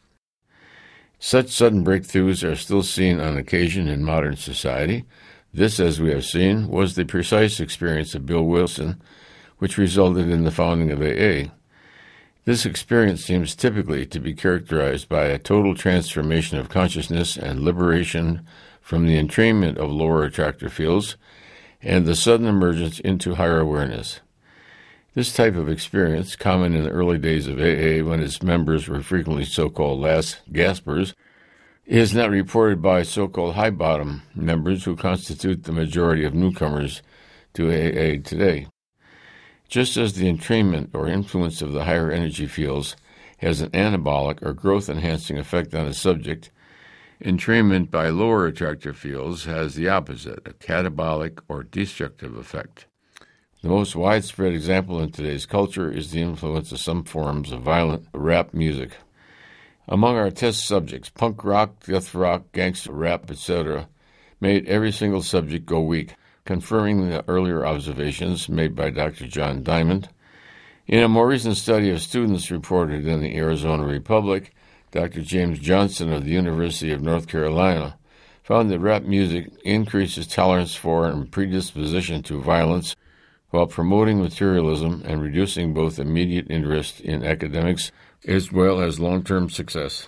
Such sudden breakthroughs are still seen on occasion in modern society. This, as we have seen, was the precise experience of Bill Wilson which resulted in the founding of A A. This experience seems typically to be characterized by a total transformation of consciousness and liberation from the entrainment of lower attractor fields and the sudden emergence into higher awareness. This type of experience, common in the early days of A A when its members were frequently so-called last gaspers, is not reported by so-called high-bottom members who constitute the majority of newcomers to A A today. Just as the entrainment or influence of the higher energy fields has an anabolic or growth-enhancing effect on a subject, entrainment by lower attractor fields has the opposite, a catabolic or destructive effect. The most widespread example in today's culture is the influence of some forms of violent rap music. Among our test subjects, punk rock, death rock, gangster rap, et cetera made every single subject go weak, confirming the earlier observations made by Doctor John Diamond. In a more recent study of students reported in the Arizona Republic, Doctor James Johnson of the University of North Carolina found that rap music increases tolerance for and predisposition to violence while promoting materialism and reducing both immediate interest in academics as well as long-term success.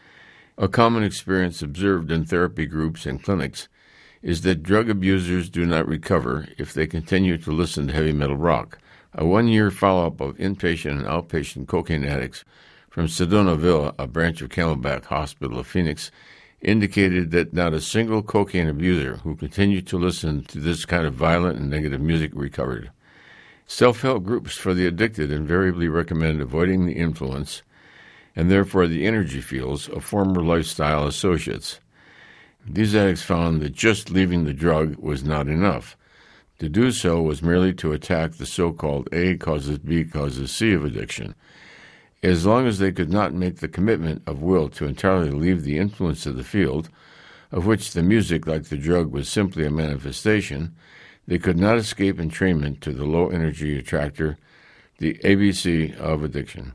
A common experience observed in therapy groups and clinics is that drug abusers do not recover if they continue to listen to heavy metal rock. A one-year follow-up of inpatient and outpatient cocaine addicts from Sedona Villa, a branch of Camelback Hospital of Phoenix, indicated that not a single cocaine abuser who continued to listen to this kind of violent and negative music recovered. Self-help groups for the addicted invariably recommend avoiding the influence and therefore the energy fields of former lifestyle associates. These addicts found that just leaving the drug was not enough. To do so was merely to attack the so-called A causes B causes C of addiction. As long as they could not make the commitment of will to entirely leave the influence of the field, of which the music, like the drug, was simply a manifestation, they could not escape entrainment to the low-energy attractor, the A B C of addiction.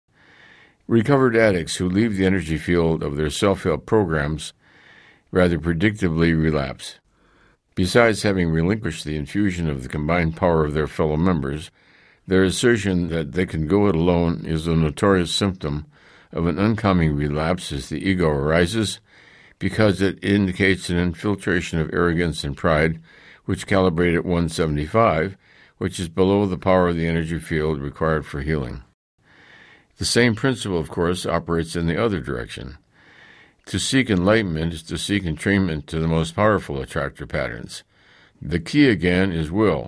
Recovered addicts who leave the energy field of their self-help programs rather predictably relapse. Besides having relinquished the infusion of the combined power of their fellow members, their assertion that they can go it alone is a notorious symptom of an oncoming relapse as the ego arises, because it indicates an infiltration of arrogance and pride, which calibrate at one seventy-five, which is below the power of the energy field required for healing. The same principle, of course, operates in the other direction. To seek enlightenment is to seek entrainment to the most powerful attractor patterns. The key, again, is will,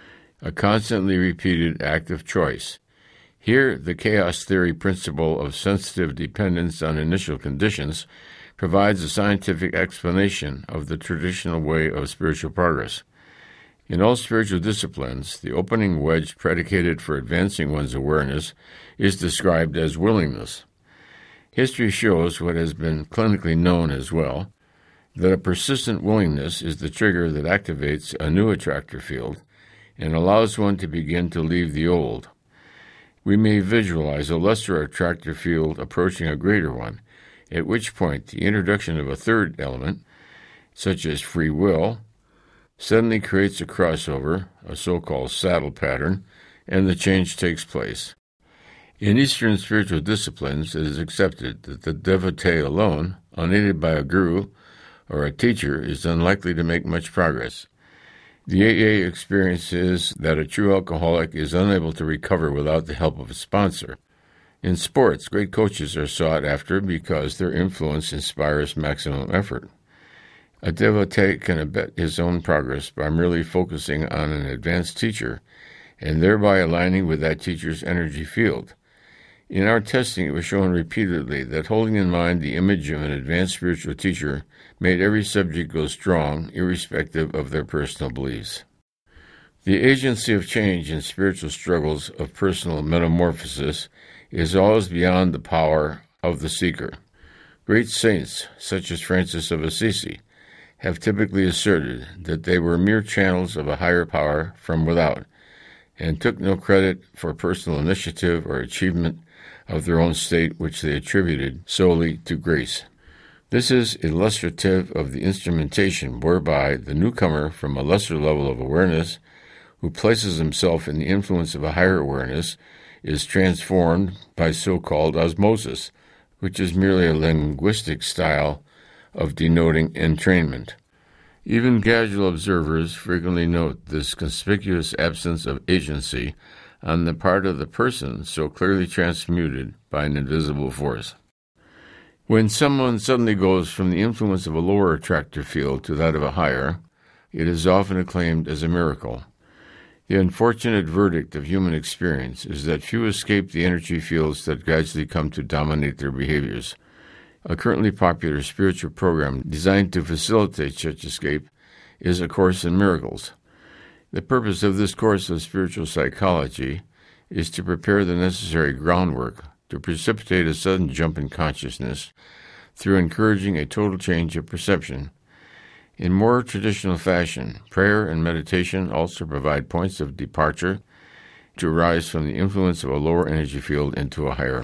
a constantly repeated act of choice. Here, the chaos theory principle of sensitive dependence on initial conditions provides a scientific explanation of the traditional way of spiritual progress. In all spiritual disciplines, the opening wedge predicated for advancing one's awareness is described as willingness. History shows what has been clinically known as well, that a persistent willingness is the trigger that activates a new attractor field and allows one to begin to leave the old. We may visualize a lesser attractor field approaching a greater one, at which point the introduction of a third element, such as free will, suddenly creates a crossover, a so-called saddle pattern, and the change takes place. In Eastern spiritual disciplines, it is accepted that the devotee alone, unaided by a guru or a teacher, is unlikely to make much progress. The A A experience is that a true alcoholic is unable to recover without the help of a sponsor. In sports, great coaches are sought after because their influence inspires maximum effort. A devotee can abet his own progress by merely focusing on an advanced teacher and thereby aligning with that teacher's energy field. In our testing, it was shown repeatedly that holding in mind the image of an advanced spiritual teacher made every subject go strong, irrespective of their personal beliefs. The agency of change in spiritual struggles of personal metamorphosis is always beyond the power of the seeker. Great saints, such as Francis of Assisi, have typically asserted that they were mere channels of a higher power from without, and took no credit for personal initiative or achievement of their own state, which they attributed solely to grace. This is illustrative of the instrumentation whereby the newcomer from a lesser level of awareness who places himself in the influence of a higher awareness is transformed by so-called osmosis, which is merely a linguistic style of denoting entrainment. Even casual observers frequently note this conspicuous absence of agency on the part of the person so clearly transmuted by an invisible force. When someone suddenly goes from the influence of a lower attractive field to that of a higher, it is often acclaimed as a miracle. The unfortunate verdict of human experience is that few escape the energy fields that gradually come to dominate their behaviors. A currently popular spiritual program designed to facilitate such escape is A Course in Miracles. The purpose of this course of spiritual psychology is to prepare the necessary groundwork to precipitate a sudden jump in consciousness through encouraging a total change of perception. In more traditional fashion, prayer and meditation also provide points of departure to rise from the influence of a lower energy field into a higher.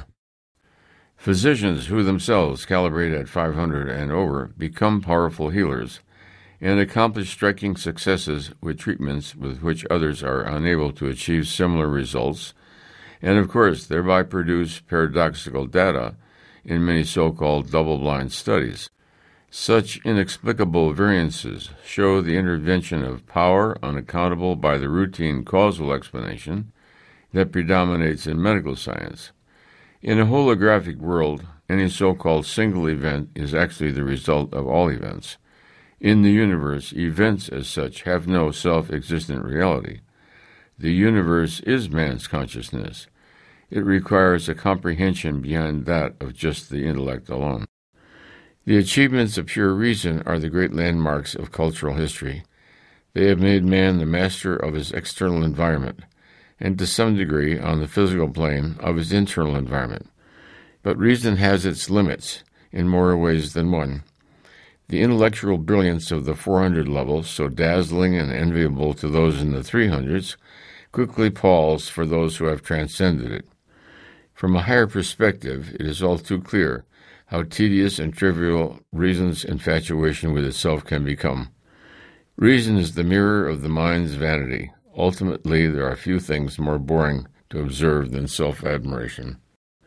Physicians who themselves calibrate at five hundred and over become powerful healers and accomplish striking successes with treatments with which others are unable to achieve similar results, and of course thereby produce paradoxical data in many so-called double-blind studies. Such inexplicable variances show the intervention of power unaccountable by the routine causal explanation that predominates in medical science. In a holographic world, any so-called single event is actually the result of all events. In the universe, events as such have no self-existent reality. The universe is man's consciousness. It requires a comprehension beyond that of just the intellect alone. The achievements of pure reason are the great landmarks of cultural history. They have made man the master of his external environment, and to some degree on the physical plane of his internal environment. But reason has its limits in more ways than one. The intellectual brilliance of the four hundred level, so dazzling and enviable to those in the three hundreds, quickly palls for those who have transcended it. From a higher perspective, it is all too clear how tedious and trivial reason's infatuation with itself can become. Reason is the mirror of the mind's vanity. Ultimately, there are few things more boring to observe than self-admiration.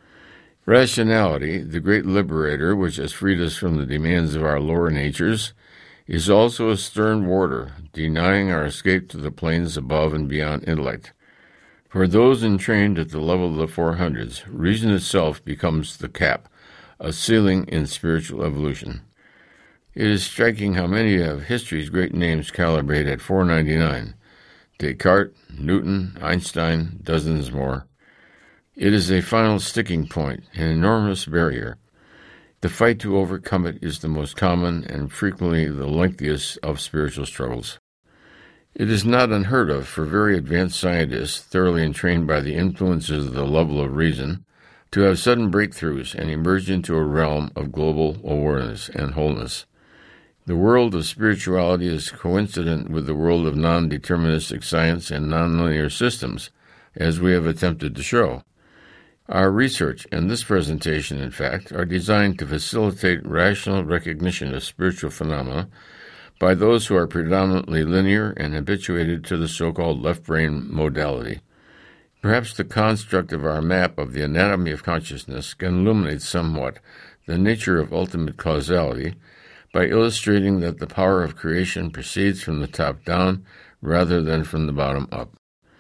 Rationality, the great liberator which has freed us from the demands of our lower natures, is also a stern warder, denying our escape to the planes above and beyond intellect. For those entrained at the level of the four hundreds, reason itself becomes the cap, a ceiling in spiritual evolution. It is striking how many of history's great names calibrate at four ninety-nine. Descartes, Newton, Einstein, dozens more. It is a final sticking point, an enormous barrier. The fight to overcome it is the most common and frequently the lengthiest of spiritual struggles. It is not unheard of for very advanced scientists, thoroughly entrained by the influences of the level of reason, to have sudden breakthroughs and emerge into a realm of global awareness and wholeness. The world of spirituality is coincident with the world of non-deterministic science and nonlinear systems, as we have attempted to show. Our research and this presentation, in fact, are designed to facilitate rational recognition of spiritual phenomena by those who are predominantly linear and habituated to the so-called left-brain modality. Perhaps the construct of our map of the anatomy of consciousness can illuminate somewhat the nature of ultimate causality by illustrating that the power of creation proceeds from the top down rather than from the bottom up.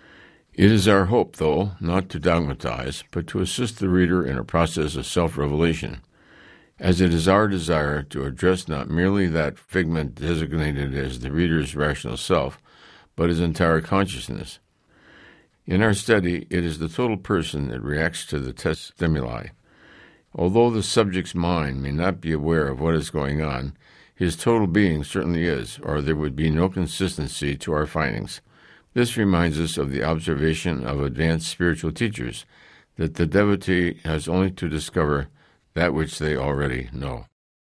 It is our hope, though, not to dogmatize, but to assist the reader in a process of self-revelation, as it is our desire to address not merely that figment designated as the reader's rational self, but his entire consciousness. In our study, it is the total person that reacts to the test stimuli. Although the subject's mind may not be aware of what is going on, his total being certainly is, or there would be no consistency to our findings. This reminds us of the observation of advanced spiritual teachers, that the devotee has only to discover that which they already know.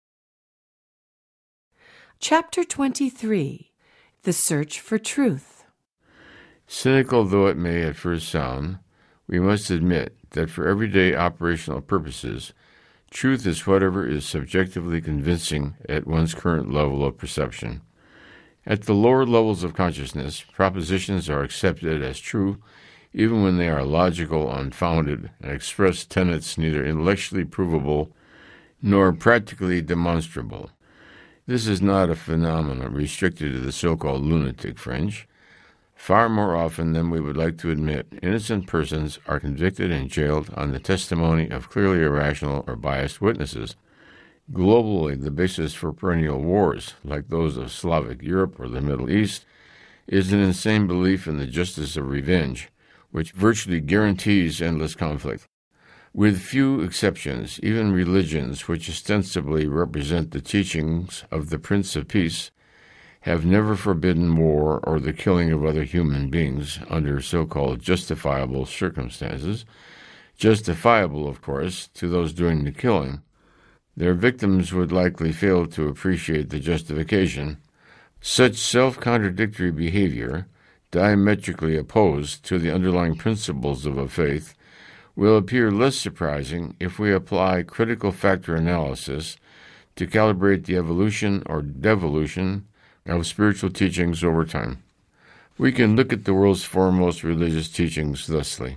Chapter twenty-three. The Search for Truth. Cynical though it may at first sound, we must admit that for everyday operational purposes, truth is whatever is subjectively convincing at one's current level of perception. At the lower levels of consciousness, propositions are accepted as true even when they are logical, unfounded, and express tenets neither intellectually provable nor practically demonstrable. This is not a phenomenon restricted to the so-called lunatic fringe. Far more often than we would like to admit, innocent persons are convicted and jailed on the testimony of clearly irrational or biased witnesses. Globally, the basis for perennial wars, like those of Slavic Europe or the Middle East, is an insane belief in the justice of revenge, which virtually guarantees endless conflict. With few exceptions, even religions which ostensibly represent the teachings of the Prince of Peace have never forbidden war or the killing of other human beings under so-called justifiable circumstances, justifiable, of course, to those doing the killing. Their victims would likely fail to appreciate the justification. Such self-contradictory behavior, diametrically opposed to the underlying principles of a faith, will appear less surprising if we apply critical factor analysis to calibrate the evolution or devolution of spiritual teachings over time. We can look at the world's foremost religious teachings thusly.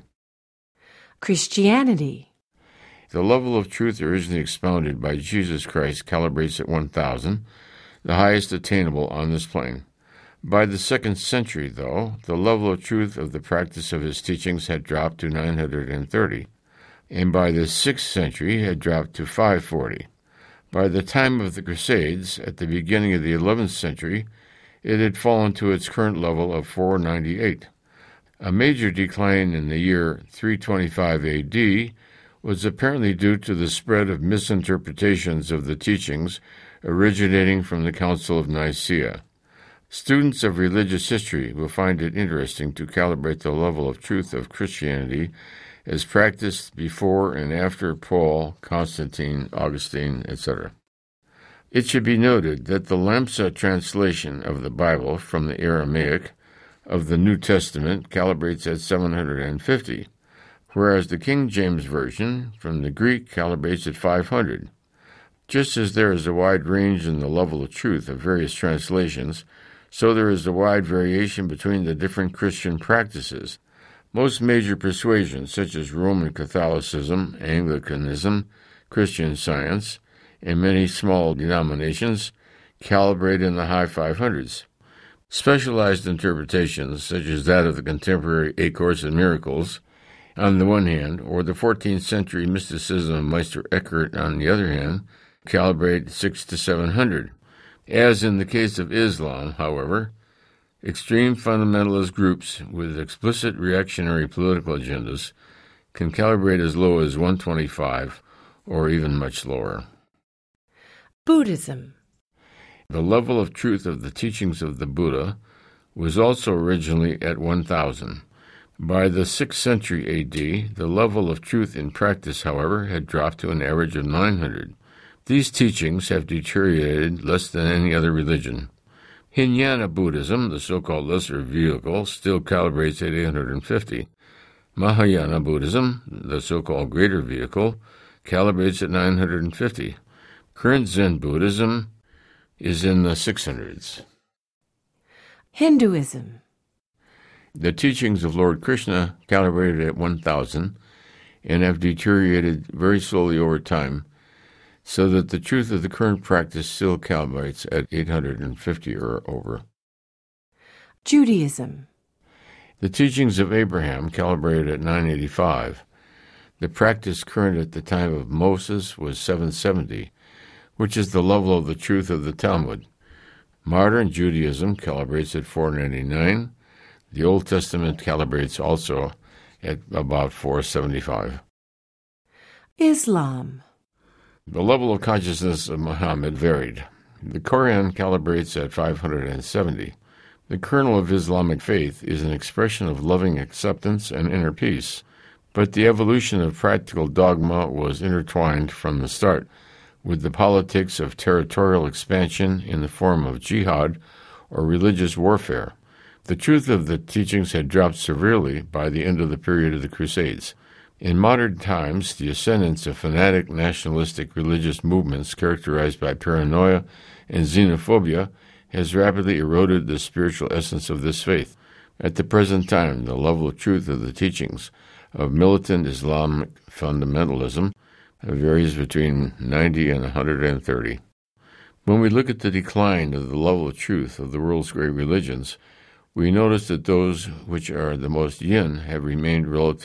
Christianity. The level of truth originally expounded by Jesus Christ calibrates at one thousand, the highest attainable on this plane. By the second century, though, the level of truth of the practice of his teachings had dropped to nine hundred thirty, and by the sixth century had dropped to five hundred forty. By the time of the Crusades, at the beginning of the eleventh century, it had fallen to its current level of four hundred ninety-eight. A major decline in the year three twenty-five A D was apparently due to the spread of misinterpretations of the teachings originating from the Council of Nicaea. Students of religious history will find it interesting to calibrate the level of truth of Christianity as practiced before and after Paul, Constantine, Augustine, et cetera. It should be noted that the Lamsa translation of the Bible from the Aramaic of the New Testament calibrates at seven hundred fifty, whereas the King James Version from the Greek calibrates at five hundred. Just as there is a wide range in the level of truth of various translations, so there is a wide variation between the different Christian practices. Most major persuasions, such as Roman Catholicism, Anglicanism, Christian Science, and many small denominations, calibrate in the high five hundreds. Specialized interpretations, such as that of the contemporary A Course in Miracles, on the one hand, or the fourteenth century mysticism of Meister Eckhart on the other hand, calibrate six to seven hundred. As in the case of Islam, however, extreme fundamentalist groups with explicit reactionary political agendas can calibrate as low as one twenty-five or even much lower. Buddhism. The level of truth of the teachings of the Buddha was also originally at one thousand. By the sixth century A D, the level of truth in practice, however, had dropped to an average of nine hundred. These teachings have deteriorated less than any other religion. Hinayana Buddhism, the so-called lesser vehicle, still calibrates at eight hundred fifty. Mahayana Buddhism, the so-called greater vehicle, calibrates at nine hundred fifty. Current Zen Buddhism is in the six hundreds. Hinduism. The teachings of Lord Krishna calibrated at one thousand and have deteriorated very slowly over time, so that the truth of the current practice still calibrates at eight hundred fifty or over. Judaism. The teachings of Abraham calibrated at nine eighty-five. The practice current at the time of Moses was seven seventy, which is the level of the truth of the Talmud. Modern Judaism calibrates at four ninety-nine. The Old Testament calibrates also at about four seventy-five. Islam. The level of consciousness of Muhammad varied. The Quran calibrates at five hundred seventy. The kernel of Islamic faith is an expression of loving acceptance and inner peace, but the evolution of practical dogma was intertwined from the start with the politics of territorial expansion in the form of jihad or religious warfare. The truth of the teachings had dropped severely by the end of the period of the Crusades. In modern times, the ascendance of fanatic nationalistic religious movements characterized by paranoia and xenophobia has rapidly eroded the spiritual essence of this faith. At the present time, the level of truth of the teachings of militant Islamic fundamentalism varies between ninety and one hundred thirty. When we look at the decline of the level of truth of the world's great religions, we notice that those which are the most yin have remained relatively